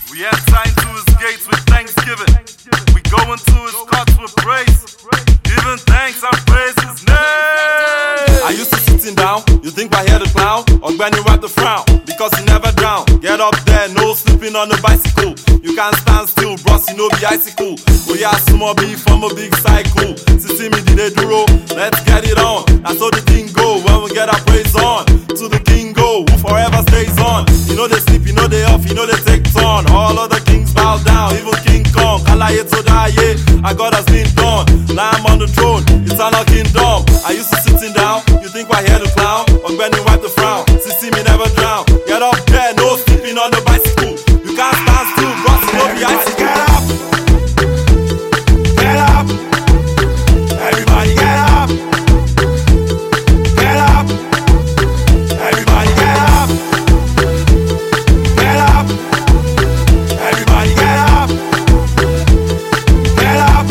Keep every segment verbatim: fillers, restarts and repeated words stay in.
We enter into his gates with thanksgiving. We go into his courts with praise. Giving thanks and praise his name. I used to sitting down, you think I hear the clown? Or when you wipe the frown, because you never drown. Get up there, no sleeping on the bicycle. You can't stand still, bros, you know be icicle. Oh yeah, small beef from a big cycle. See me did they duro, let's get it on. That's how the thing go, when we get our praise on. To the king go, who forever stays on. You know they sleep, you know they off, you know they take turn. All other kings bow down, even King Kong. Kalaye to die, yeah, our God has been done. Now I'm on the throne, eternal kingdom. I used to sitting down, you think I hear the clown? Or when you wipe the frown, see, see me never drown. Get up there, no sleeping on the bicycle. You can't stand still, bros, you know be icicle. Get up! Get up! Everybody get up! Get up! Everybody get up! Get up! Everybody get up! Get up!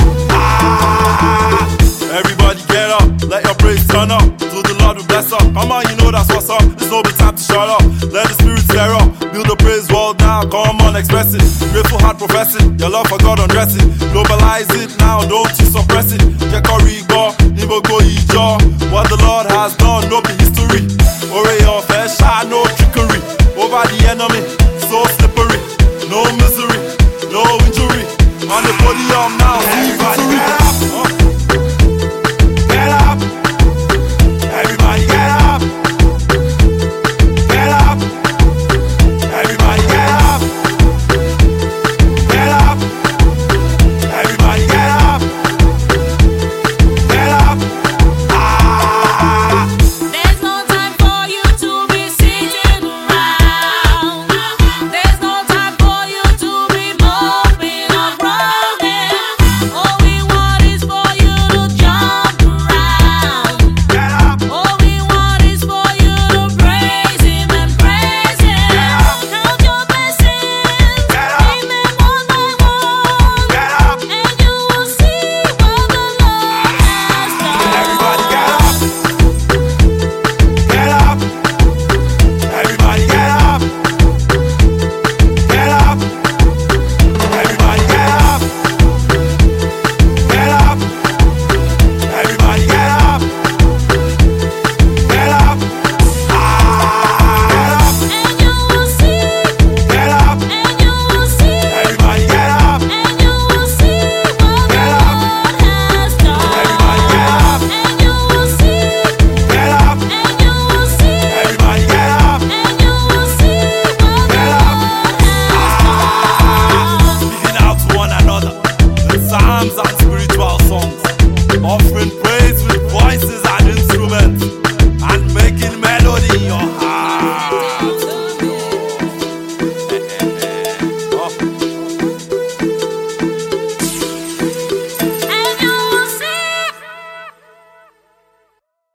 Ah! Everybody get up, let your praise turn up. To the Lord we bless up. Come on, you know that's what's up. There's no time to shut up. Let the spirit stir up. Build the praise wall down. Come on, express it. Grateful heart professing. Your love for God undress it. Globalize it now, don't you suppress it. Check or go, Nibo go Ijo. What the Lord has